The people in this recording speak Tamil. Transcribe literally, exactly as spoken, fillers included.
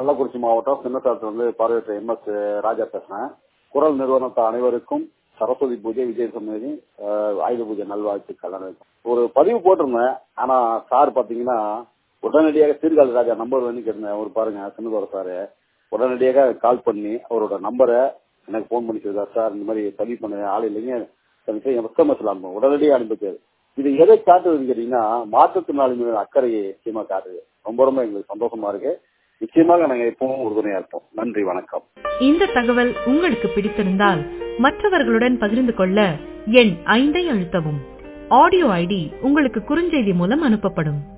கள்ளக்குறிச்சி மாவட்டம் சின்னசாத்துல இருந்து பார்வையற்ற எம் எஸ் ராஜா பேசுறேன். குரல் நிறுவனத்தை அனைவருக்கும் சரஸ்வதி பூஜை, விஜய சமதி, ஆயுத பூஜை நல்வாழ்த்துக்கள். ஒரு பதிவு போட்டிருந்தேன். ஆனா சார் பாத்தீங்கன்னா உடனடியாக சீர்காழி ராஜா நம்பர் வந்து கேட்டிருந்தேன். ஒரு பாருங்க சின்னதோர சாரு உடனடியாக கால் பண்ணி அவரோட நம்பரை எனக்கு போன் பண்ணி சொல்றாரு. சார் இந்த மாதிரி பதிவு பண்ண ஆள் இல்லைங்க, எஸ்எம்எஸ் அனுப்பும் உடனடியாக அனுப்பிச்சாரு. இது எதை காட்டுதுன்னு கேட்டீங்கன்னா மாற்றுத்திறனாளி அக்கறையை நிச்சயமா காட்டுது. ரொம்ப ரொம்ப எங்களுக்கு சந்தோஷமா இருக்கு. நிச்சயமாக நாங்க எப்பவும் உறுதுணையா இருப்போம். நன்றி, வணக்கம். இந்த தகவல் உங்களுக்கு பிடித்திருந்தால் மற்றவர்களுடன் பகிர்ந்து கொள்ள எண் ஐந்தை அழுத்தவும். ஆடியோ ஐடி உங்களுக்கு குறுஞ்செய்தி மூலம் அனுப்பப்படும்.